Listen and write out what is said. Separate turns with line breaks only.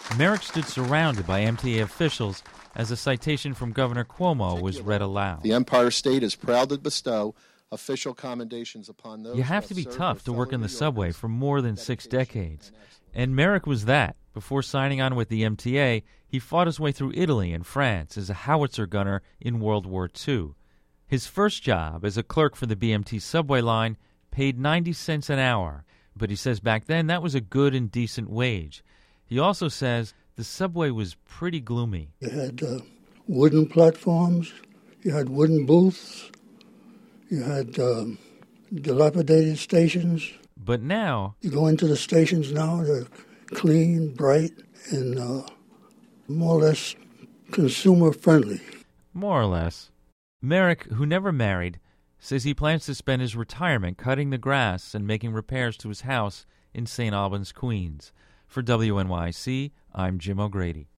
Merrick stood surrounded by MTA officials as a citation from Governor Cuomo was read aloud.
The Empire State is proud to bestow official commendations upon those.
You have to be tough to work in the subway for more than 6 decades. And Merrick was that. Before signing on with the MTA, he fought his way through Italy and France as a howitzer gunner in World War II. His first job as a clerk for the BMT subway line paid 90 cents an hour, but he says back then that was a good and decent wage. He also says the subway was pretty gloomy.
You had wooden platforms, you had wooden booths, you had dilapidated stations.
But now,
you go into the stations now, they're clean, bright, and more or less consumer-friendly.
More or less. Merrick, who never married, says he plans to spend his retirement cutting the grass and making repairs to his house in St. Albans, Queens. For WNYC, I'm Jim O'Grady.